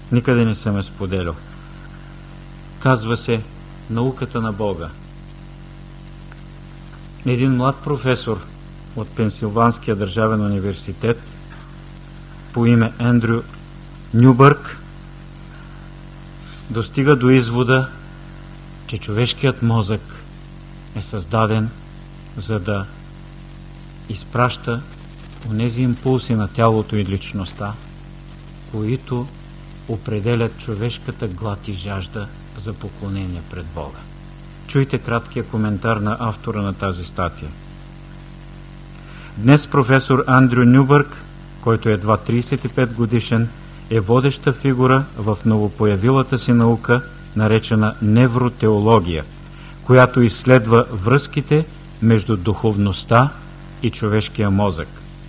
Никъде не съм я споделял. Казва се науката на Бога. Един млад професор от Пенсилванския държавен университет по име Ендрю Нюбърг достига до извода, че човешкият мозък е създаден за да изпраща онези импулси на тялото и личността, които определят човешката глад и жажда за поклонение пред Бога. Чуйте краткия коментар на автора на тази статия. Днес професор Андрю Нюбърг, който е едва 35 годишен, е водеща фигура в новопоявилата си наука, наречена невротеология, която изследва връзките между духовността и човешкия мозък.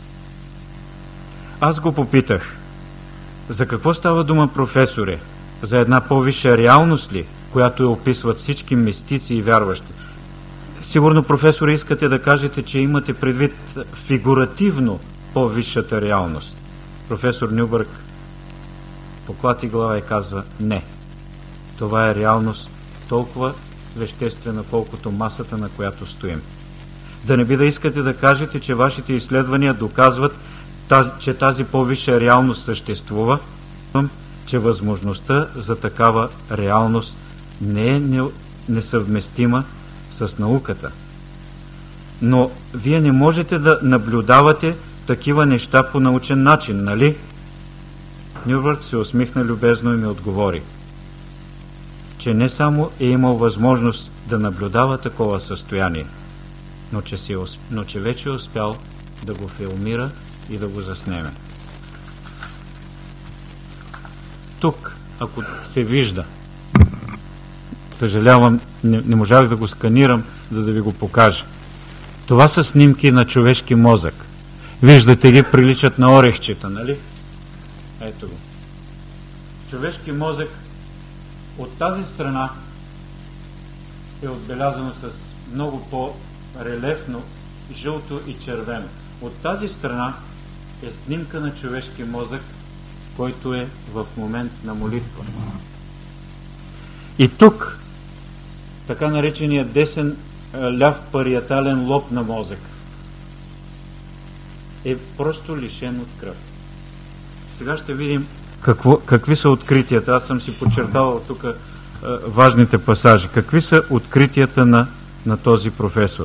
Аз го попитах: за какво става дума, професоре? За една по-висша реалност ли, която я описват всички мистици и вярващи? Сигурно, професоре, искате да кажете, че имате предвид фигуративно по-висшата реалност. Професор Нюбърг поклати глава и казва: не. Това е реалност толкова веществена, колкото масата, на която стоим. Да не би да искате да кажете, че вашите изследвания доказват, че тази по-висша реалност съществува, че възможността за такава реалност не е несъвместима с науката. Но вие не можете да наблюдавате такива неща по научен начин, нали? Нюбърг се усмихна любезно и ми отговори, че не само е имал възможност да наблюдава такова състояние, но че вече е успял да го филмира и да го заснеме. Тук, ако се вижда, съжалявам, не можах да го сканирам, за да ви го покажа. Това са снимки на човешки мозък. Виждате ли, приличат на орехчета, нали? Ето го. Човешки мозък от тази страна е отбелязано с много по-релефно жълто и червено. От тази страна е снимка на човешки мозък, който е в момент на молитва. И тук, така нареченият десен ляв париетален лоб на мозък е просто лишен от кръв. Сега ще видим какви са откритията. Аз съм си подчертавал тук важните пасажи. Какви са откритията на този професор?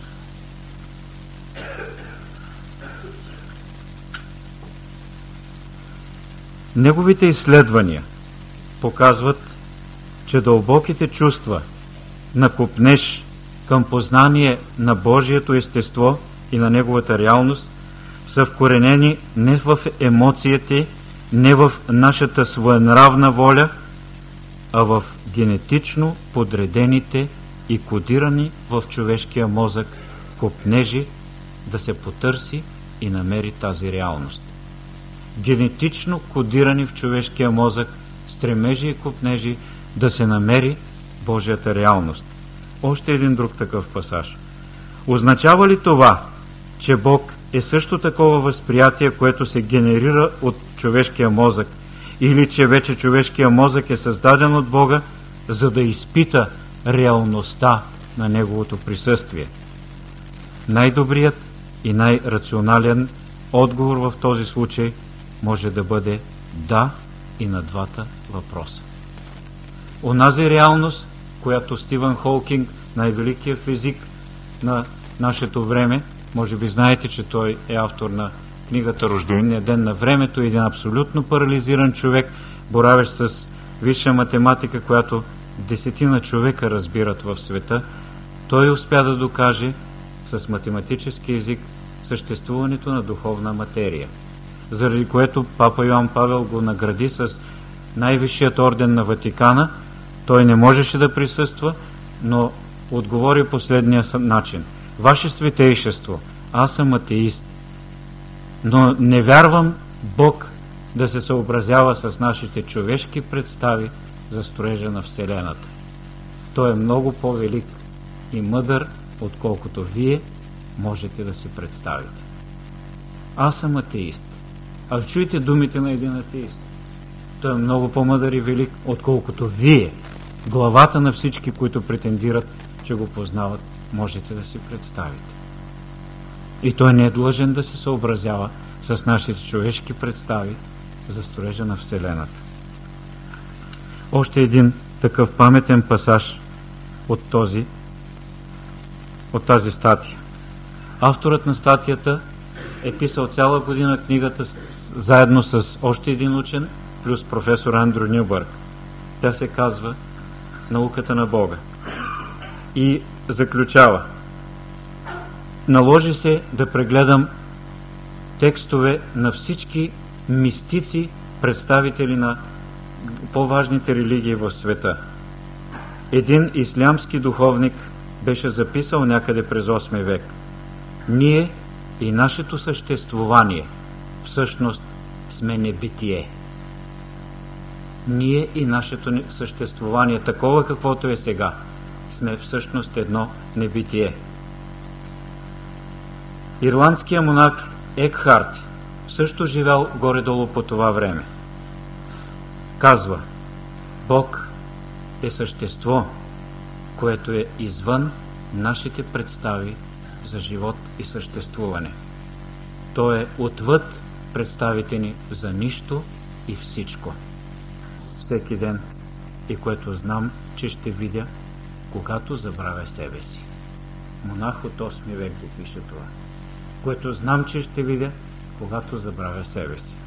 Неговите изследвания показват, че дълбоките чувства на копнеж към познание на Божието естество и на Неговата реалност са вкоренени не в емоциите, не в нашата своенравна воля, а в генетично подредените и кодирани в човешкия мозък копнежи да се потърси и намери тази реалност. Генетично кодирани в човешкия мозък стремежи и копнежи да се намери Божията реалност. Още един друг такъв пасаж. Означава ли това, че Бог е също такова възприятие, което се генерира от човешкия мозък, или че вече човешкия мозък е създаден от Бога, за да изпита реалността на Неговото присъствие? Най-добрият и най-рационален отговор в този случай може да бъде да и на двата въпроса. Онази реалност, която Стивън Хокинг, най-великият физик на нашето време, може би знаете, че той е автор на книгата "Рождения ден на времето", един абсолютно парализиран човек, боравещ с висша математика, която 10 човека разбират в света. Той успя да докаже с математически език съществуването на духовна материя, заради което папа Йоан Павел го награди с най-висшият орден на Ватикана. Той не можеше да присъства, но отговори последния начин: Ваше Светейшество, аз съм атеист, но не вярвам Бог да се съобразява с нашите човешки представи за строежа на Вселената. Той е много по-велик и мъдър, отколкото вие можете да си представите. Аз съм атеист. А чуйте думите на един атеист. Той е много по-мъдър и велик, отколкото вие, главата на всички, които претендират, че го познават, можете да си представите. И той не е длъжен да се съобразява с нашите човешки представи за строежа на Вселената. Още един такъв паметен пасаж от тази статия. Авторът на статията е писал цяла година книгата заедно с още един учен, плюс професор Андрю Нюбърг. Тя се казва "Науката на Бога". И заключава: наложи се да прегледам текстове на всички мистици, представители на по-важните религии в света. Един ислямски духовник беше записал някъде през 8 век: ние и нашето съществуване всъщност сме небитие. Ние и нашето съществуване, такова каквото е сега, сме всъщност едно небитие. Ирландският монах Екхарт също живял горе-долу по това време. Казва: Бог е същество, което е извън нашите представи за живот и съществуване. То е отвъд представите ни за нищо и всичко. Всеки ден, и което знам, че ще видя, когато забравя себе си. Монах от 8 век го пише това. Което знам, че ще видя, когато забравя себе си.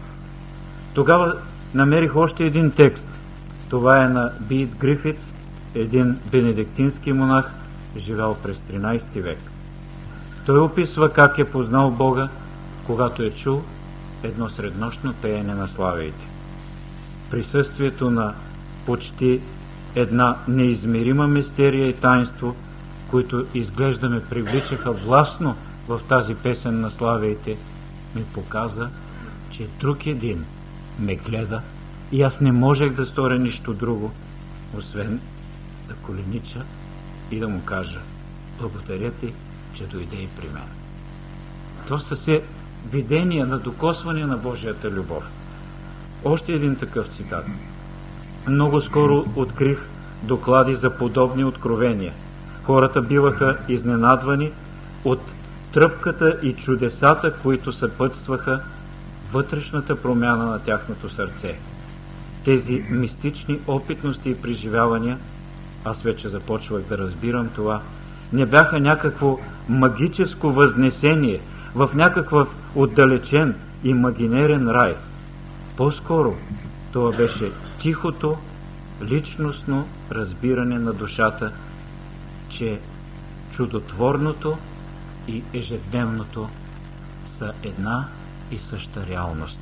Тогава намерих още един текст. Това е на Бит Грифитс, един бенедиктински монах, живял през 13 век. Той описва как е познал Бога, когато е чул едно среднощно пеене на славиите. Присъствието на почти една неизмерима мистерия и таинство, които изглежда ме привличаха властно в тази песен на славиите, ми показа, че друг един ме гледа и аз не можех да сторя нищо друго, освен да коленича и да му кажа: благодаря ти, че дойде и при мен. То са се видения на докосване на Божията любов. Още един такъв цитат. Много скоро открих доклади за подобни откровения. Хората биваха изненадвани от тръпката и чудесата, които съпътстваха вътрешната промяна на тяхното сърце. Тези мистични опитности и преживявания, аз вече започвах да разбирам това, не бяха някакво магическо възнесение в някакъв отдалечен имагинерен рай. По-скоро това беше тихото, личностно разбиране на душата, че чудотворното и ежедневното са една и съща реалност.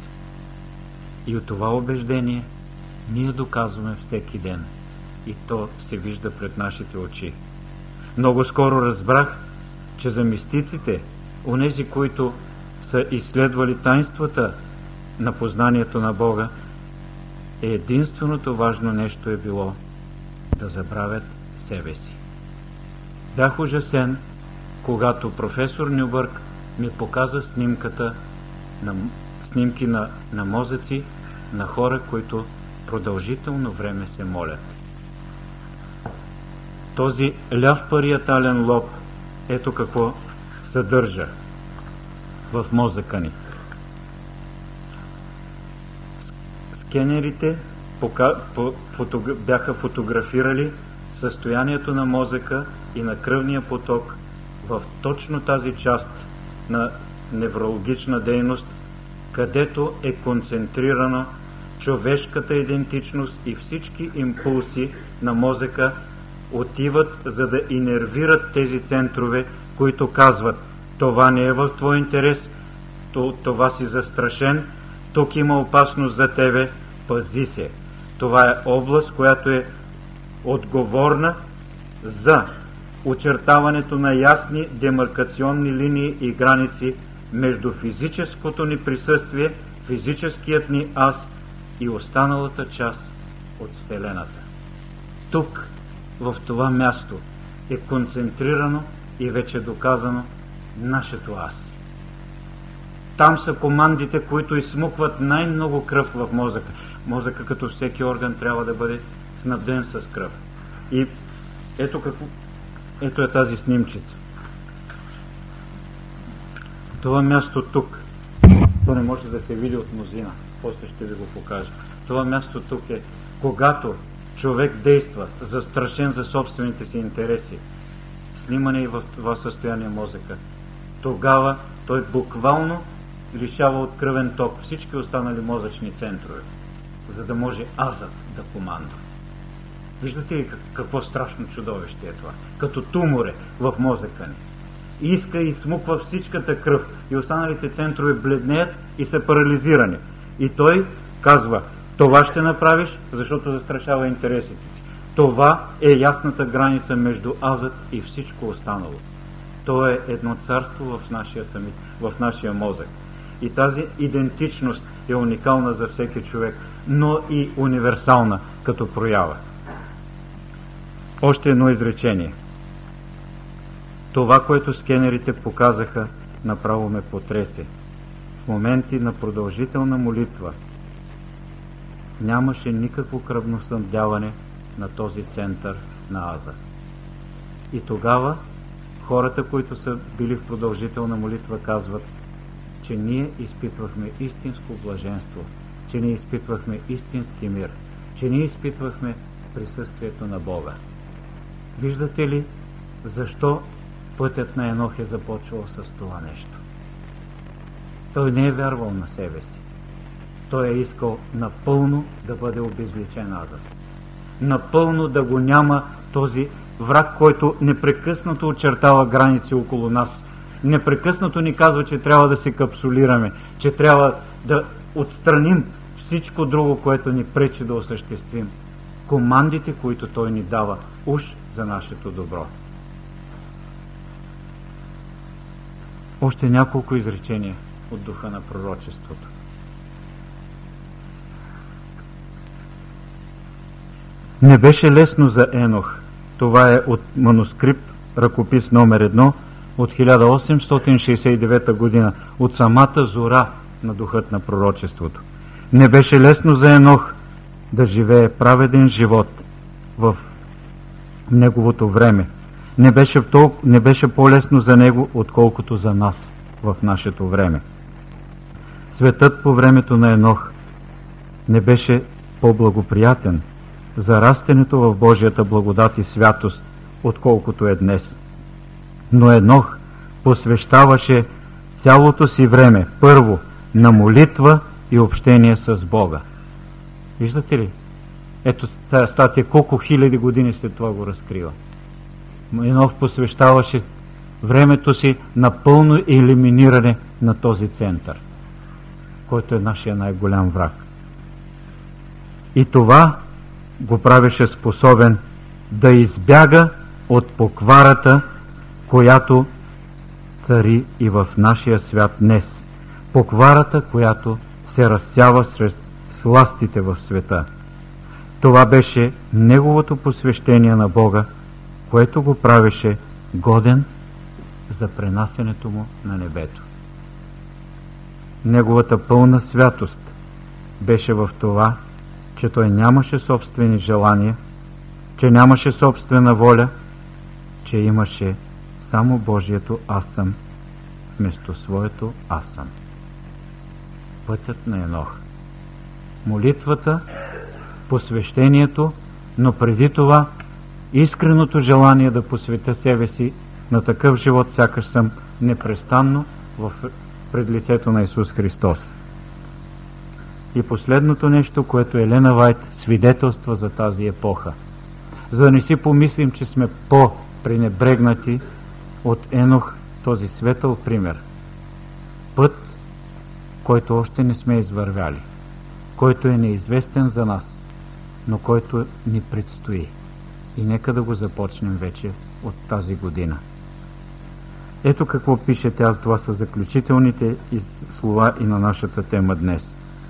И от това убеждение ние доказваме всеки ден, и то се вижда пред нашите очи. Много скоро разбрах, че за мистиците, онези, които са изследвали таинствата на познанието на Бога, единственото важно нещо е било да забравят себе си. Бях ужасен, когато професор Нюбърг ми показа снимки на мозъци на хора, които продължително време се молят. Този ляв париетален лоб, ето какво съдържа в мозъка ни. Скенерите бяха фотографирали състоянието на мозъка и на кръвния поток в точно тази част на неврологична дейност, където е концентрирана човешката идентичност, и всички импулси на мозъка отиват, за да инервират тези центрове, които казват: това не е в твой интерес, това си застрашен, тук има опасност за тебе, пази се. Това е област, която е отговорна за очертаването на ясни демаркационни линии и граници между физическото ни присъствие, физическият ни аз и останалата част от Вселената. Тук, в това място, е концентрирано и вече доказано нашето аз. Там са командите, които изсмукват най-много кръв в мозъка. Мозъка като всеки орган трябва да бъде снабден с кръв. И ето е тази снимчица. Това място тук, то не може да се види от мнозина, после ще ви го покажа. Това място тук е, когато човек действа застрашен за собствените си интереси, снимане и в това състояние мозъка, тогава той буквално лишава от кръвен ток всички останали мозъчни центрове, за да може азът да командва. Виждате ли какво страшно чудовище е това? Като туморе в мозъка ни. Иска и смуква всичката кръв и останалите центрове бледнеят и са парализирани. И той казва, това ще направиш, защото застрашава интересите ти. Това е ясната граница между азът и всичко останало. То е едно царство в нашия мозък. И тази идентичност е уникална за всеки човек, но и универсална като проява. Още едно изречение. Това, което скенерите показаха, направо ме потресе. В моменти на продължителна молитва нямаше никакво кръвноснабдяване на този център на аза. И тогава хората, които са били в продължителна молитва, казват, че ние изпитвахме истинско блаженство, че ние изпитвахме истински мир, че ние изпитвахме присъствието на Бога. Виждате ли защо пътят на Енох е започвал с това нещо? Той не е вярвал на себе си. Той е искал напълно да бъде обезличен азът. Напълно да го няма този враг, който непрекъснато очертава граници около нас. Непрекъснато ни казва, че трябва да се капсулираме, че трябва да отстраним всичко друго, което ни пречи да осъществим командите, които той ни дава, уж за нашето добро. Още няколко изречения от духа на пророчеството. Не беше лесно за Енох. Това е от манускрипт, ръкопис номер 1 от 1869 година, от самата зора на духът на пророчеството. Не беше лесно за Енох да живее праведен живот в неговото време. Не беше по-лесно за него, отколкото за нас в нашето време. Светът по времето на Енох не беше по-благоприятен за растенето в Божията благодат и святост, отколкото е днес. Но Енох посвещаваше цялото си време, първо, на молитва и общение с Бога. Виждате ли? Ето тая статия, колко хиляди години след това го разкрива. Енох посвещаваше времето си на пълно елиминиране на този център, който е нашия най-голям враг. И това го правеше способен да избяга от покварата, която цари и в нашия свят днес. Покварата, която се разсява срез сластите в света. Това беше неговото посвещение на Бога, което го правеше годен за пренасенето му на небето. Неговата пълна святост беше в това, че той нямаше собствени желания, че нямаше собствена воля, че имаше само Божието аз съм вместо своето аз съм. Пътят на Енох. Молитвата, посвещението, но преди това искреното желание да посветя себе си на такъв живот, сякаш съм непрестанно пред лицето на Исус Христос. И последното нещо, което Елена Вайт свидетелства за тази епоха. За да не си помислим, че сме по-пренебрегнати от Енох, този светъл пример. Път, който още не сме извървяли, който е неизвестен за нас, но който ни предстои. И нека да го започнем вече от тази година. Ето какво пише тя, това са заключителните слова и на нашата тема днес.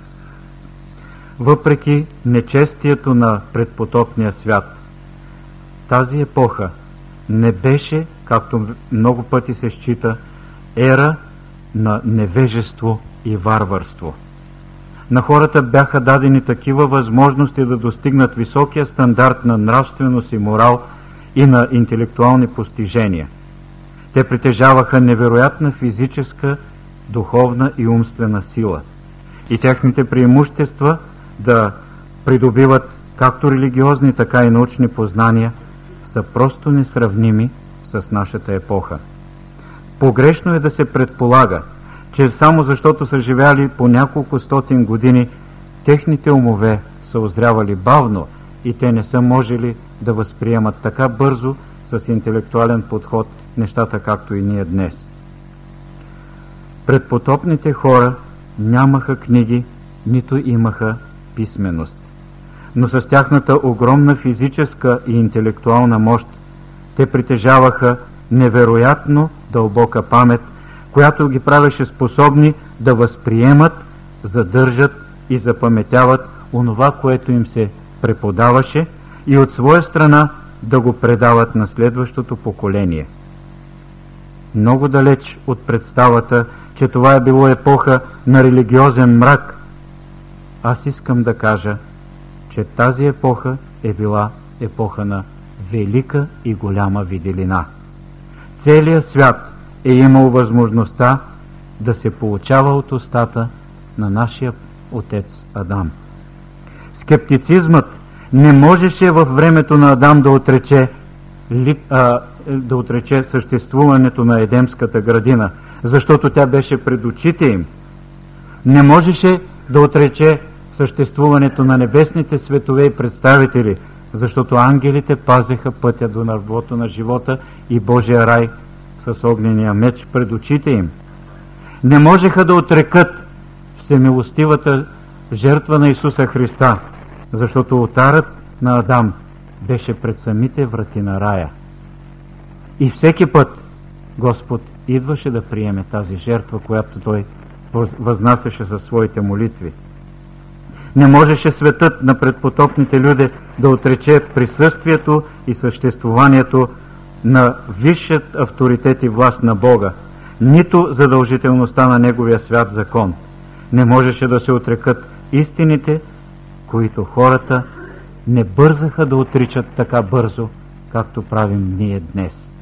Въпреки нечестието на предпотопния свят, тази епоха не беше, както много пъти се счита, ера на невежество и варварство. на хората бяха дадени такива възможности да достигнат високия стандарт на нравственост и морал и на интелектуални постижения. Те притежаваха невероятна физическа, духовна и умствена сила. И техните преимущества да придобиват както религиозни, така и научни познания са просто несравними с нашата епоха. Погрешно е да се предполага, че само защото са живяли по няколко стотин години, техните умове са озрявали бавно и те не са можели да възприемат така бързо с интелектуален подход нещата, както и ние днес. Предпотопните хора нямаха книги, нито имаха писменост. Но с тяхната огромна физическа и интелектуална мощ те притежаваха невероятно дълбока памет, която ги правеше способни да възприемат, задържат и запаметяват онова, което им се преподаваше, и от своя страна да го предават на следващото поколение. Много далеч от представата, че това е било епоха на религиозен мрак, аз искам да кажа, че тази епоха е била епоха на велика и голяма виделина. Целият свят е имал възможността да се получава от устата на нашия отец Адам. Скептицизмът не можеше във времето на Адам да отрече съществуването на Едемската градина, защото тя беше пред очите им. Не можеше да отрече съществуването на небесните светове и представители, защото ангелите пазеха пътя до нървото на живота и Божия рай с огнения меч пред очите им. Не можеха да отрекат всемилостивата жертва на Исуса Христа, защото олтарът на Адам беше пред самите врати на рая. И всеки път Господ идваше да приеме тази жертва, която Той възнасяше със своите молитви. Не можеше светът на предпотопните люди да отрече присъствието и съществуването на висшият авторитет и власт на Бога, нито задължителността на Неговия свят закон. Не можеше да се отрекат истините, които хората не бързаха да отричат така бързо, както правим ние днес.